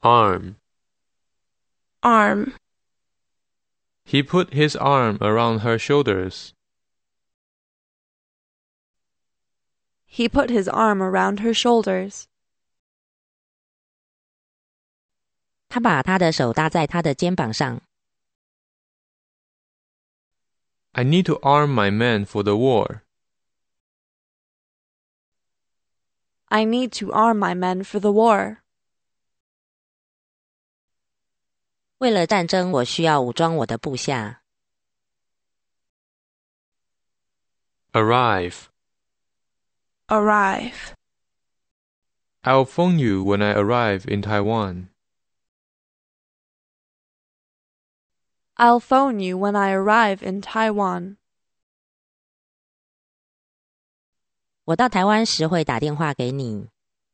Arm. Arm. He put his arm around her shoulders. He put his arm around her shoulders. 他把他的手搭在她的肩膀上。 I need to arm my men for the war. I need to arm my men for the war. 为了战争，我需要武装我的部下。 Arrive. Arrive. I'll phone you when I arrive in Taiwan. I'll phone you when I arrive in Taiwan. 我到台湾时会打电话给你。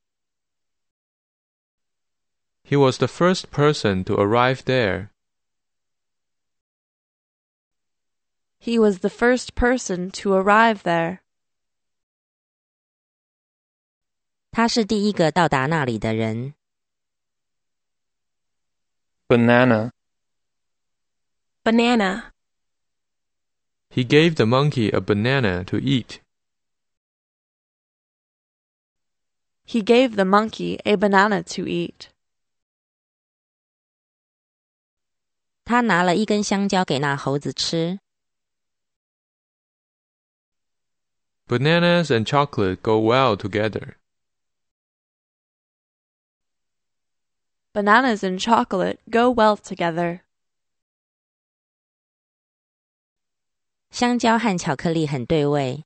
He was the first person to arrive there. He was the first person to arrive there. 他是第一个到达那里的人。 Banana. Banana. He gave the monkey a banana to eat. He gave the monkey a banana to eat. 他拿了一根香蕉给那猴子吃。 Bananas and chocolate go well together. Bananas and chocolate go well together. 香蕉和巧克力很对味。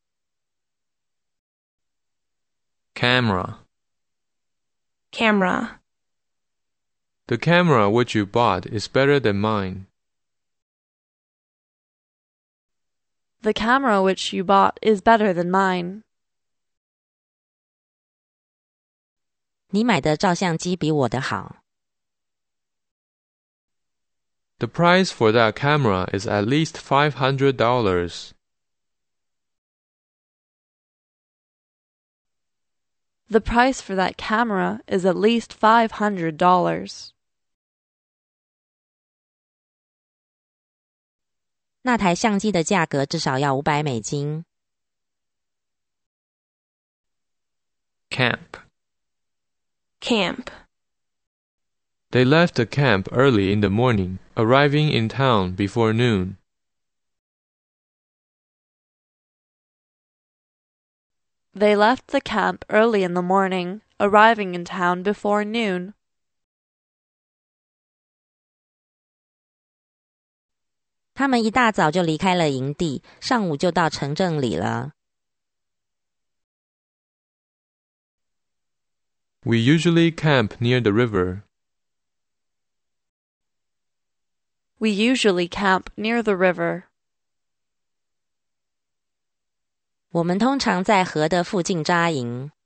Camera. Camera. The camera which you bought is better than mine. The camera which you bought is better than mine. 你买的照相机比我的好。 The price for that camera is at least $500. The price for that camera is at least $500. 那台相机的价格至少要$500。 Camp. Camp. They left the camp early in the morning, arriving in town before noon. They left the camp early in the morning, arriving in town before noon. 他们一大早就离开了营地，上午就到城镇里了。 We usually camp near the river. We usually camp near the river. 我们通常在河的附近扎营。